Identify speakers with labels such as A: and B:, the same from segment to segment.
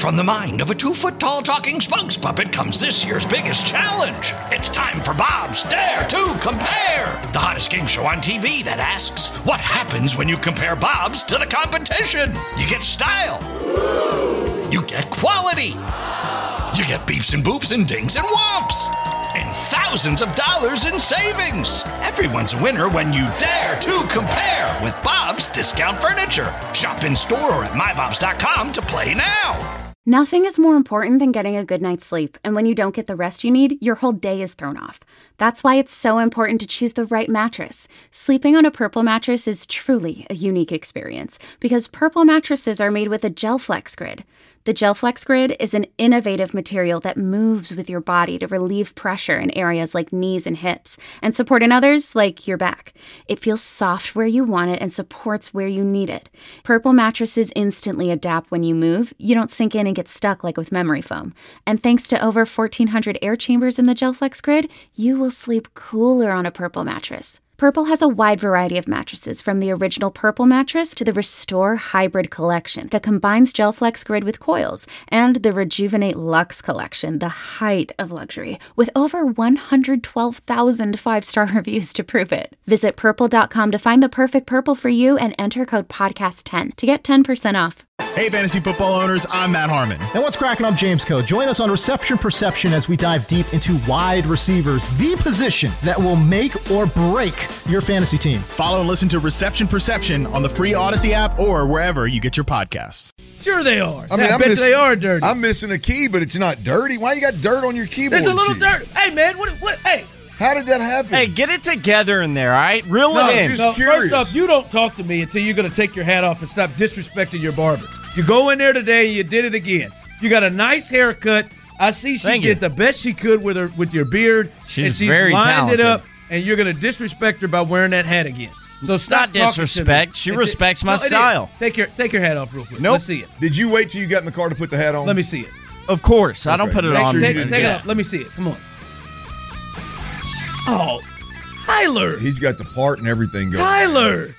A: From the mind of a 2-foot-tall talking spokes puppet comes this year's biggest challenge. It's time for Bob's Dare to Compare, the hottest game show on TV that asks, what happens when you compare Bob's to the competition? You get style. You get quality. You get beeps and boops and dings and whomps. And thousands of dollars in savings. Everyone's a winner when you dare to compare with Bob's Discount Furniture. Shop in store or at mybobs.com to play now.
B: Nothing is more important than getting a good night's sleep, and when you don't get the rest you need, your whole day is thrown off. That's why it's so important to choose the right mattress. Sleeping on a Purple mattress is truly a unique experience, because Purple mattresses are made with a GelFlex Grid. The GelFlex Grid is an innovative material that moves with your body to relieve pressure in areas like knees and hips, and support in others like your back. It feels soft where you want it and supports where you need it. Purple mattresses instantly adapt when you move. You don't sink in and get stuck like with memory foam. And thanks to over 1,400 air chambers in the GelFlex Grid, you will sleep cooler on a Purple mattress. Purple has a wide variety of mattresses, from the original Purple mattress to the Restore Hybrid collection that combines GelFlex Grid with coils, and the Rejuvenate Luxe collection, the height of luxury, with over 112,000 5-star reviews to prove it. Visit purple.com to find the perfect Purple for you and enter code podcast10 to get 10% off.
C: Hey, fantasy football owners, I'm Matt Harmon.
D: And what's cracking? I'm James Coe. Join us on Reception Perception as we dive deep into wide receivers, the position that will make or break your fantasy team.
C: Follow and listen to Reception Perception on the free Odyssey app or wherever you get your podcasts.
E: Sure they are.
F: I mean,
E: bet they are dirty.
F: I'm missing a key, but it's not dirty. Why you got dirt on your keyboard?
E: There's a little dirt. Hey, man, what? Hey.
F: How did that happen?
G: Hey, get it together in there, all right? Reel it in.
F: Just curious.
E: First off, you don't talk to me until you're going to take your hat off and stop disrespecting your barber. You go in there today and you did it again. You got a nice haircut. I see she did the best she could with your beard.
G: She's
E: lined
G: very talented.
E: It up, and you're going to disrespect her by wearing that hat again. So
G: it's
E: stop
G: not disrespect. She respects my style.
E: Take your hat off real quick.
G: Nope.
E: Let's see it.
F: Did you wait till you got in the car to put the hat on?
E: Let me see it.
G: Of course. I don't put it on.
E: Take it off. Let me see it. Come on. Oh, Tyler.
F: He's got the part and everything going.
E: Tyler.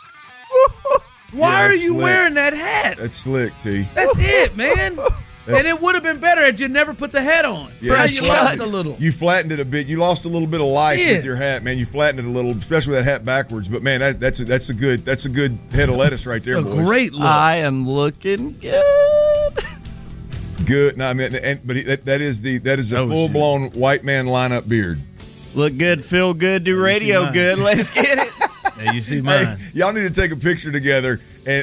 E: Why are you wearing that hat?
F: That's slick, T.
E: That's it, man. And it would have been better had you never put the hat on.
F: Yeah,
E: you lost a little.
F: You flattened it a bit. You lost a little bit of life with your hat, man. You flattened it a little, especially with that hat backwards. But man, that's a good head of lettuce right there, boys.
E: Great look.
G: I am looking good.
F: Good. No, I mean, that is a full blown white man lineup beard.
G: Look good, feel good, do radio good. Let's get it.
E: Yeah, you see mine.
F: Hey, y'all need to take a picture together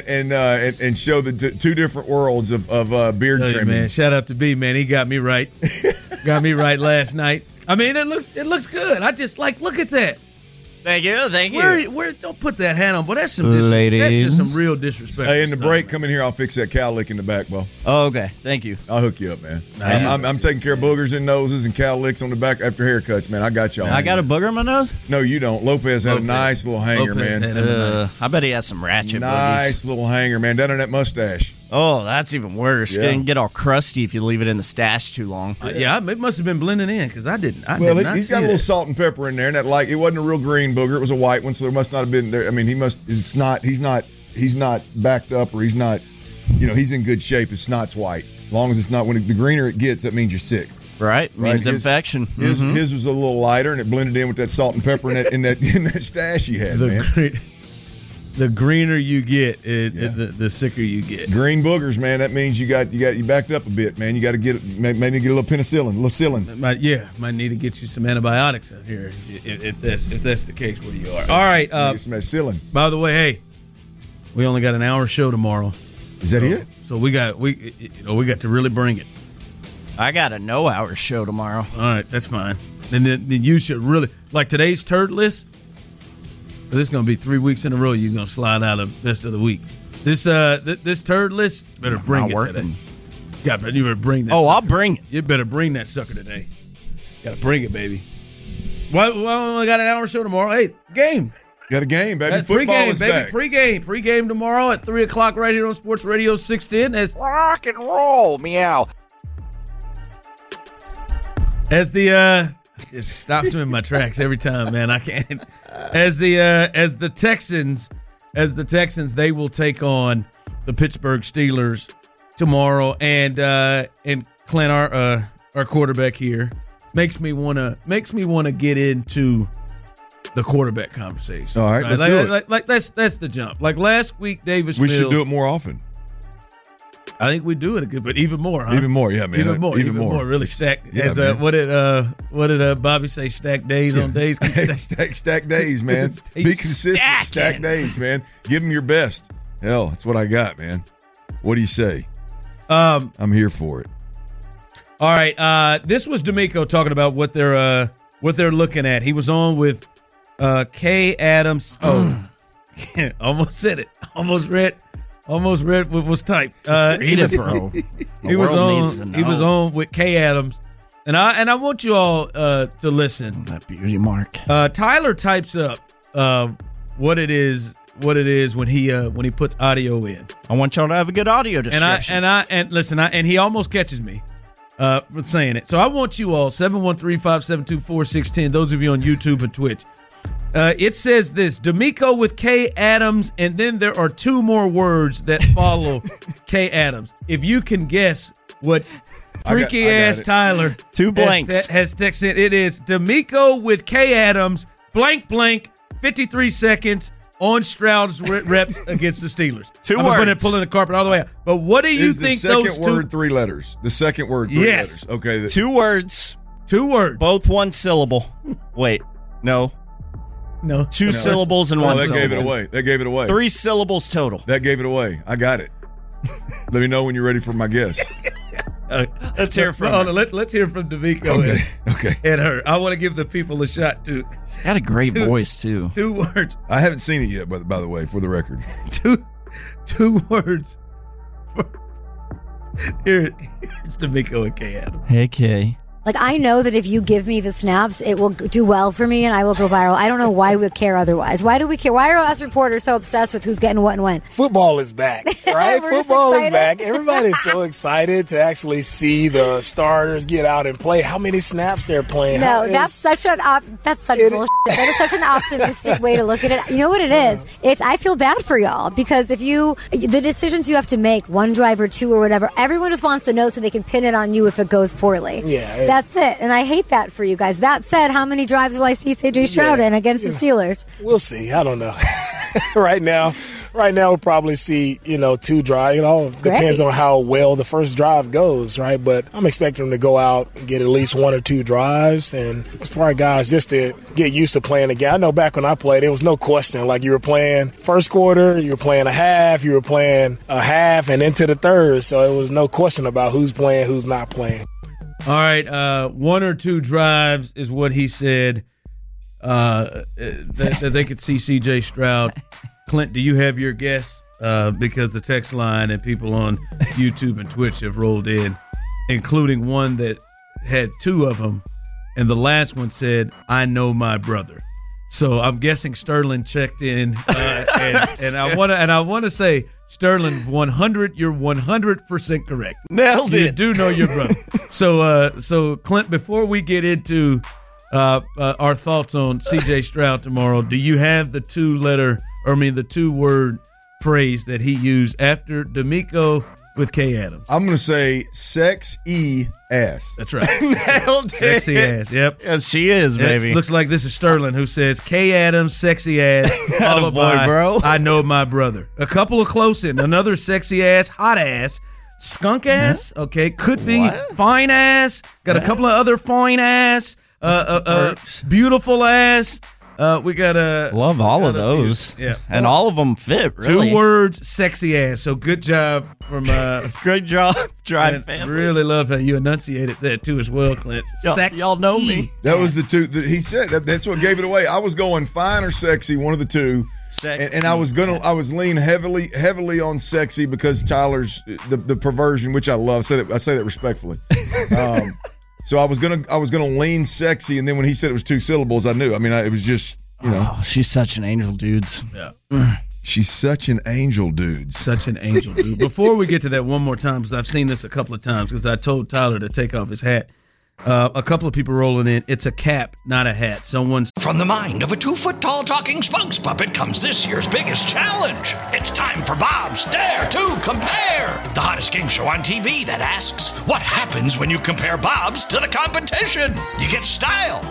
F: and show the two different worlds of beard trimming.
E: Man, shout out to B, man. He got me right. Got me right last night. I mean, it looks good. I just look at that.
G: Thank you.
E: Where don't put that hat on, but that's some disrespect. That's just some real disrespect.
F: Hey, in the break, come in here. I'll fix that cow lick in the back, Bo.
G: Oh, okay. Thank you.
F: I'll hook you up, man. I'm taking care of boogers in noses and cow licks on the back after haircuts, man. I got y'all.
G: I got a booger in my nose?
F: No, you don't. Lopez had a nice little hanger, man.
G: I bet he has some ratchet
F: nice
G: boogies.
F: Little hanger, man. Down on that mustache.
G: Oh, that's even worse.
F: Yeah.
G: It can get all crusty if you leave it in the stash too long.
E: It must have been blending in because I didn't.
F: He's got a little salt and pepper in there, and that it wasn't a real green booger; it was a white one. So there must not have been there. I mean, he's not backed up, or he's not. He's in good shape. His snot's white. As long as it's not. When the greener it gets, that means you're sick.
G: Right, means infection.
F: His was a little lighter, and it blended in with that salt and pepper in that stash he had, man.
E: The greener you get, the sicker you get.
F: Green boogers, man. That means you backed up a bit, man. You got to maybe get a little penicillin,
E: Might need to get you some antibiotics out here if that's the case where you are. All right,
F: get some penicillin.
E: By the way, hey, we only got an hour show tomorrow.
F: Is that it?
E: So we got to really bring it.
G: I got a no-hour show tomorrow.
E: All right, that's fine. And then you should really today's turd list. So this is going to be 3 weeks in a row. You're going to slide out of the rest of the week. This turd list, better bring it today. You better bring that.
G: Oh, I'll bring it.
E: You better bring that sucker today. Got to bring it, baby. Well, we only got an hour show tomorrow. Hey, game.
F: Got a game, baby.
E: That's
F: Football
E: pregame,
F: is
E: baby.
F: back.
E: Pregame tomorrow at 3 o'clock right here on Sports Radio 610. As
G: rock and roll, meow.
E: As the it stops me in my tracks every time, man. I can't. As the Texans, they will take on the Pittsburgh Steelers tomorrow, and Clint, our quarterback here, makes me wanna get into the quarterback conversation.
F: All right, let's do it.
E: Like that's the jump. Like last week, Davis
F: We
E: Mills,
F: should do it more often.
E: I think we do it good, but even more, huh?
F: Even more, yeah, man.
E: Even more. Really stacked.
F: Yeah,
E: what did Bobby say? Stacked days on days.
F: Stack days, man. Be consistent. Stack days, man. Give them your best. Hell, that's what I got, man. What do you say? I'm here for it.
E: All right. This was D'Amico talking about what they're looking at. He was on with Kay Adams. Oh, almost said it. Almost read what was typed.
G: Read it, bro.
E: He was on with Kay Adams, and I want you all to listen.
G: That beauty mark.
E: Tyler types up what it is when he puts audio in.
G: I want y'all to have a good audio description.
E: And listen, he almost catches me with saying it. So I want you all 713-572-4610. Those of you on YouTube and Twitch. It says this: D'Amico with Kay Adams, and then there are two more words that follow Kay Adams. If you can guess what freaky ass Tyler
G: two blanks
E: has texted, it is D'Amico with Kay Adams, blank, 53 seconds on Stroud's reps against the Steelers.
G: Two
E: I'm
G: words.
E: Pulling the carpet all the way out. But what do you think those two?
F: The second word, 3 letters. The second word, 3 letters. Okay.
G: 2 words.
E: 2 words.
G: Both 1 syllable. Wait, no. 2 syllables and 1 syllable.
F: That gave it away.
G: 3 syllables total.
F: That gave it away. I got it. Let me know when you're ready for my guess.
G: Let's hear from her.
E: Let's hear from D'Amico
F: okay.
E: and her. I want to give the people a shot too.
G: She had a great voice too.
E: 2 words.
F: I haven't seen it yet, by the way, for the record.
E: 2 words. Here's D'Amico and Kay Adams.
G: Hey, Kay.
H: Like, I know that if you give me the snaps, it will do well for me and I will go viral. I don't know why we care otherwise. Why do we care? Why are us reporters so obsessed with who's getting what and when?
I: Football is back, right? Football is back. Everybody's so excited to actually see the starters get out and play. How many snaps they're playing?
H: No, that's such bullshit. That is such an optimistic way to look at it. You know what it is? I feel bad for y'all because the decisions you have to make, 1 drive or 2 or whatever, everyone just wants to know so they can pin it on you if it goes poorly.
I: Yeah.
H: That's it. And I hate that for you guys. That said, how many drives will I see C.J. Stroud in against the Steelers?
I: We'll see. I don't know. Right now, we'll probably see, 2 drives. It all depends on how well the first drive goes, right? But I'm expecting them to go out and get at least 1 or 2 drives. And for our guys, just to get used to playing again. I know back when I played, there was no question. Like, you were playing first quarter, you were playing a half, you were playing a half, and into the third. So it was no question about who's playing, who's not playing.
E: All right, 1 or 2 drives is what he said that they could see C.J. Stroud. Clint, do you have your guess? Because the text line and people on YouTube and Twitch have rolled in, including one that had 2 of them, and the last one said, "I know my brother." So I'm guessing Sterling checked in, and I want to say, Sterling, you're 100% correct.
G: Nailed it.
E: You do know your brother. So Clint, before we get into our thoughts on C.J. Stroud tomorrow, do you have the 2-word phrase that he used after D'Amico with Kay Adams?
F: I'm going to say sexy ass.
E: That's right.
G: Nailed it.
E: Sexy ass, yep.
G: Yes, she is, baby.
E: It looks like this is Sterling who says, Kay Adams, sexy ass, followed by,
G: bro.
E: I know my brother. A couple of close in. Another sexy ass, hot ass, skunk ass, okay, could be fine ass, got a couple of other fine ass, beautiful ass. We got
G: love all of those.
E: Yeah,
G: and all of them fit. Really,
E: 2 words, sexy ass. So good job from
G: great job, Drive family.
E: Really love how you enunciated that too as well, Clint.
G: Y'all know me.
F: That was the 2 that he said. That's what gave it away. I was going fine or sexy, one of the 2. And I was leaning heavily on sexy because Tyler's the perversion, which I love. I say that respectfully. So I was gonna lean sexy, and then when he said it was 2 syllables, I knew. I mean, it was just
G: Oh, she's such an angel, dudes.
E: Yeah.
F: She's such an angel, dude.
E: Such an angel, dude. Before we get to that one more time, because I've seen this a couple of times, because I told Tyler to take off his hat A couple of people rolling in. It's a cap, not a hat.
A: From the mind of a 2-foot-tall talking spokes puppet comes this year's biggest challenge. It's time for Bob's Dare to Compare, the hottest game show on TV that asks, what happens when you compare Bob's to the competition? You get style.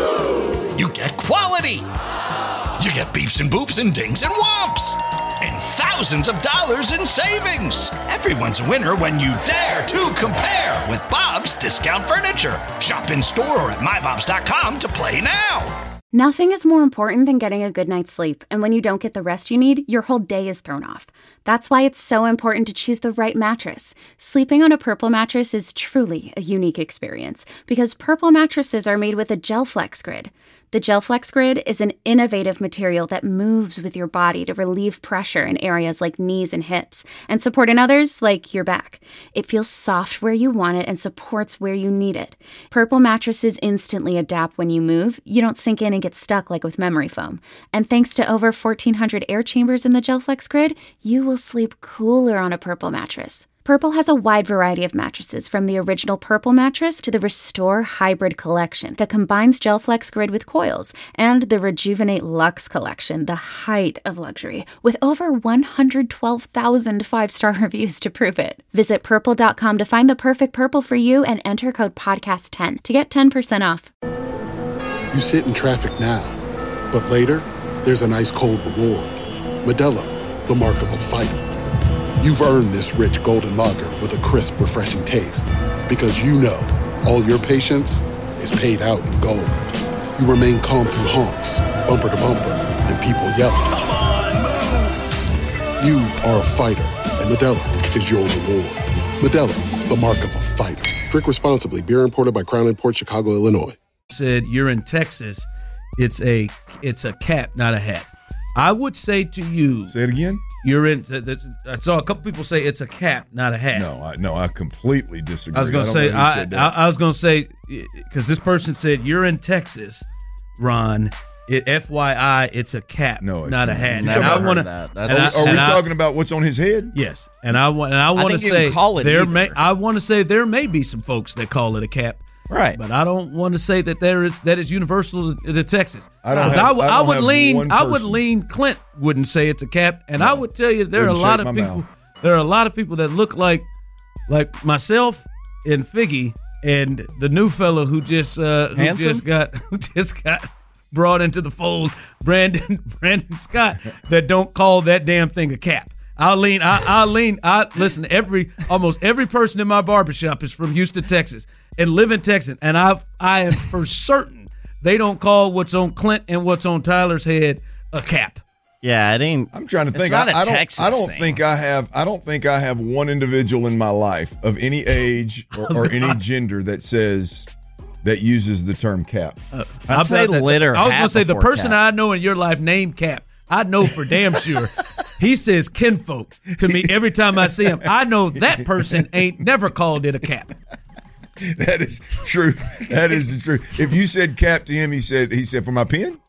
A: You get quality. You get beeps and boops and dings and whomps. And thousands of dollars in savings. Everyone's a winner when you dare to compare with Bob's Discount Furniture. Shop in store or at mybobs.com to play now.
B: Nothing is more important than getting a good night's sleep, and when you don't get the rest you need, your whole day is thrown off. That's why it's so important to choose the right mattress. Sleeping on a Purple mattress is truly a unique experience because Purple mattresses are made with a GelFlex Grid. The GelFlex Grid is an innovative material that moves with your body to relieve pressure in areas like knees and hips and support in others like your back. It feels soft where you want it and supports where you need it. Purple mattresses instantly adapt when you move. You don't sink in and get stuck like with memory foam. And thanks to over 1,400 air chambers in the GelFlex Grid, you will sleep cooler on a Purple mattress. Purple has a wide variety of mattresses, from the original Purple mattress to the Restore Hybrid collection that combines GelFlex Grid with coils, and the Rejuvenate Luxe collection, the height of luxury, with over 112,000 five-star reviews to prove it. Visit Purple.com to find the perfect Purple for you and enter code PODCAST10 to get 10% off.
J: You sit in traffic now, but later, there's an ice-cold reward. Modelo, the mark of a fighter. You've earned this rich golden lager with a crisp, refreshing taste. Because you know all your patience is paid out in gold. You remain calm through honks, bumper to bumper, and people yelling. Come on, move! You are a fighter, and Modelo is your reward. Modelo, the mark of a fighter. Drink responsibly. Beer imported by Crown Imports, Chicago, Illinois.
E: Said you're in Texas. It's a cap, not a hat. I would say to you.
F: Say it again.
E: You're in. I saw a couple people say it's a cap, not a hat.
F: No, I completely disagree.
E: I was going to say. I was going to say because this person said you're in Texas, Ron. FYI, it's a cap, not a hat.
F: And I want to. Are we talking about what's on his head?
E: Yes, and I want to say I want to say there may be some folks that call it a cap.
G: Right,
E: but I don't want to say that that is universal to Texas.
F: I
E: would lean. Clint wouldn't say it's a cap, and I would tell you there are a lot of people. There are a lot of people that look like myself and Figgy and the new fellow who just got brought into the fold, Brandon Scott, that don't call that damn thing a cap. Listen, almost every person in my barbershop is from Houston, Texas, and live in Texas. And I am for certain they don't call what's on Clint and what's on Tyler's head a cap.
G: Yeah, it ain't.
F: I'm trying to think.
G: I don't
F: think I have one individual in my life of any age or any gender that uses the term cap.
G: I'd say lit or hat.
E: I was going to say the person
G: cap.
E: I know in your life named Cap. I know for damn sure. He says kinfolk to me every time I see him. I know that person ain't never called it a cap.
F: That is true. That is the truth. If you said cap to him, he said for my pen?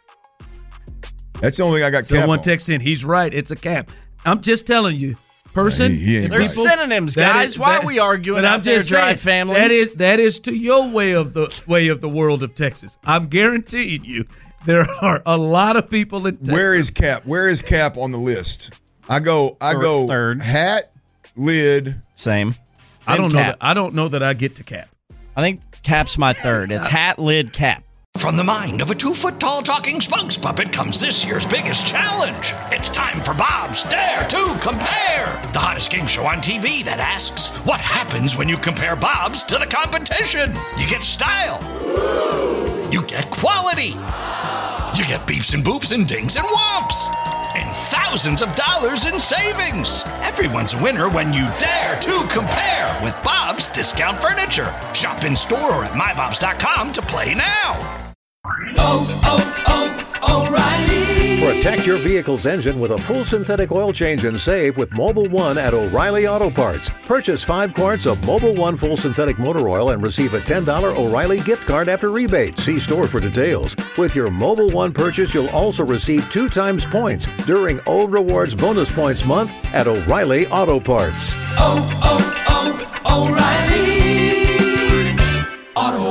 F: That's the only thing I got cap
E: Someone
F: on.
E: text in, he's right, it's a cap. I'm just telling you. Person,
G: there's synonyms, guys. Why are we arguing out there, Drive family?
E: That is to your way of the world of Texas. I'm guaranteeing you. There are a lot of people in Texas.
F: Where is Cap on the list? I go
G: third.
F: Hat, lid.
G: Same.
E: I don't know that I get to Cap.
G: I think Cap's my third. It's hat, lid, cap.
A: From the mind of a 2-foot-tall talking spokes puppet comes this year's biggest challenge. It's time for Bob's Dare to Compare, the hottest game show on TV that asks, what happens when you compare Bob's to the competition? You get style. You get quality. You get beeps and boops and dings and whomps. And thousands of dollars in savings. Everyone's a winner when you dare to compare with Bob's Discount Furniture. Shop in store or at mybobs.com to play now.
K: O'Reilly. Protect your vehicle's engine with a full synthetic oil change and save with Mobil 1 at O'Reilly Auto Parts. Purchase 5 quarts of Mobil 1 full synthetic motor oil and receive a $10 O'Reilly gift card after rebate. See store for details. With your Mobil 1 purchase, you'll also receive 2 times points during O Rewards Bonus Points Month at O'Reilly Auto Parts.
L: O'Reilly Auto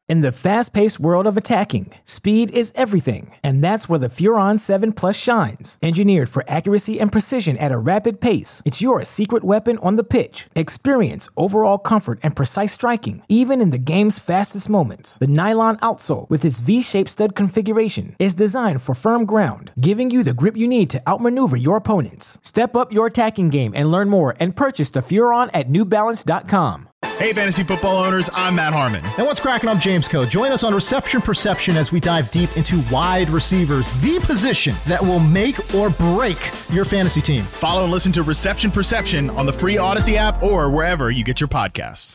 L: In the fast-paced world of attacking, speed is everything, and that's where the Furon 7 Plus shines. Engineered for accuracy and precision at a rapid pace, it's your secret weapon on the pitch. Experience overall comfort and precise striking, even in the game's fastest moments. The nylon outsole, with its V-shaped stud configuration, is designed for firm ground, giving you the grip you need to outmaneuver your opponents. Step up your attacking game and learn more and purchase the Furon at NewBalance.com.
C: Hey, fantasy football owners, I'm Matt Harmon.
D: And what's cracking? I'm James Coe. Join us on Reception Perception as we dive deep into wide receivers, the position that will make or break your fantasy team.
C: Follow and listen to Reception Perception on the free Odyssey app or wherever you get your podcasts.